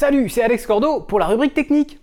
Salut, c'est Alex Cordo pour la rubrique technique.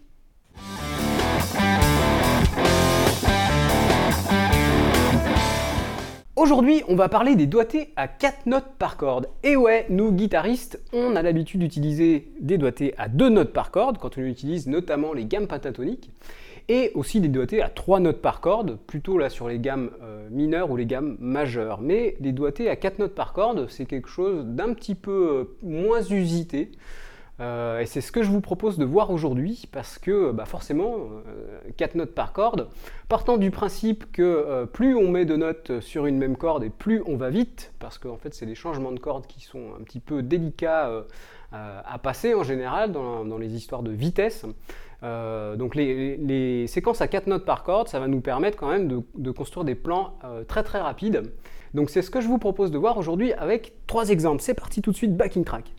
Aujourd'hui, on va parler des doigtés à 4 notes par corde. Et ouais, nous guitaristes, on a l'habitude d'utiliser des doigtés à 2 notes par corde, quand on utilise notamment les gammes pentatoniques, et aussi des doigtés à 3 notes par corde, plutôt là sur les gammes mineures ou les gammes majeures. Mais les doigtés à 4 notes par corde, c'est quelque chose d'un petit peu moins usité. Et c'est ce que je vous propose de voir aujourd'hui parce que forcément, 4 notes par corde, partant du principe que plus on met de notes sur une même corde et plus on va vite, parce qu'en fait c'est des changements de cordes qui sont un petit peu délicats à passer en général dans les histoires de vitesse. Donc les séquences à 4 notes par corde, ça va nous permettre quand même de construire des plans très très rapides. Donc c'est ce que je vous propose de voir aujourd'hui avec 3 exemples. C'est parti tout de suite, backing track.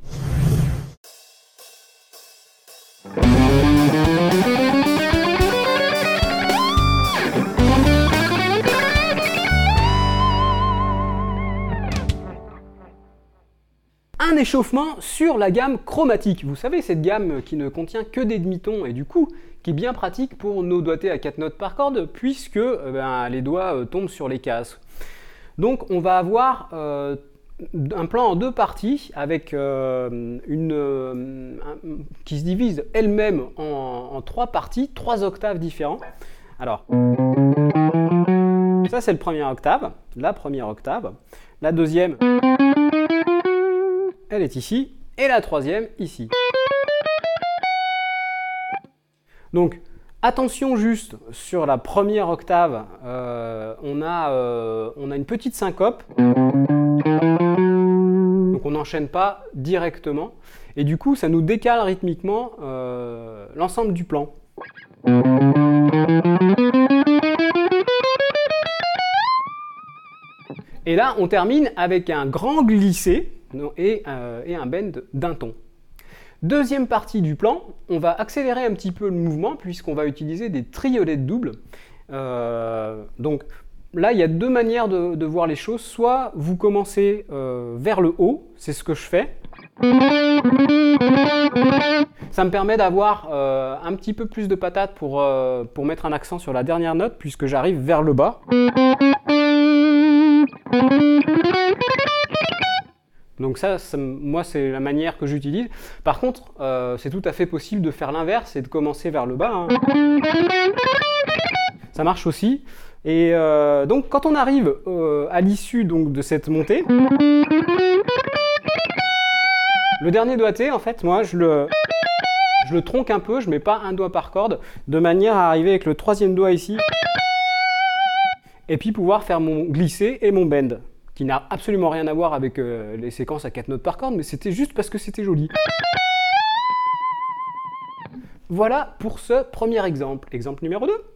Un échauffement sur la gamme chromatique. Vous savez, cette gamme qui ne contient que des demi-tons et du coup qui est bien pratique pour nos doigtés à 4 notes par corde puisque les doigts tombent sur les cases. Donc on va avoir un plan en 2 parties avec qui se divise elle-même en 3 parties, 3 octaves différents. Alors, ça c'est la première octave. La deuxième, elle est ici, et la troisième ici. Donc, attention juste sur la première octave, on a une petite syncope. Donc on n'enchaîne pas directement. Et du coup, ça nous décale rythmiquement l'ensemble du plan. Et là, on termine avec un grand glissé et un bend d'un ton. Deuxième partie du plan, on va accélérer un petit peu le mouvement puisqu'on va utiliser des triolets de double. Donc là, il y a 2 manières de voir les choses. Soit vous commencez vers le haut, c'est ce que je fais. Ça me permet d'avoir un petit peu plus de patate pour mettre un accent sur la dernière note puisque j'arrive vers le bas. Donc ça, moi, c'est la manière que j'utilise. Par contre, c'est tout à fait possible de faire l'inverse et de commencer vers le bas. Ça marche aussi. Et donc, quand on arrive à l'issue de cette montée, le dernier doigté, en fait, moi, je le tronque un peu. Je ne mets pas un doigt par corde, de manière à arriver avec le 3e doigt ici. Et puis pouvoir faire mon glissé et mon bend, qui n'a absolument rien à voir avec les séquences à 4 notes par corde, mais c'était juste parce que c'était joli. Voilà pour ce premier exemple. Exemple numéro 2.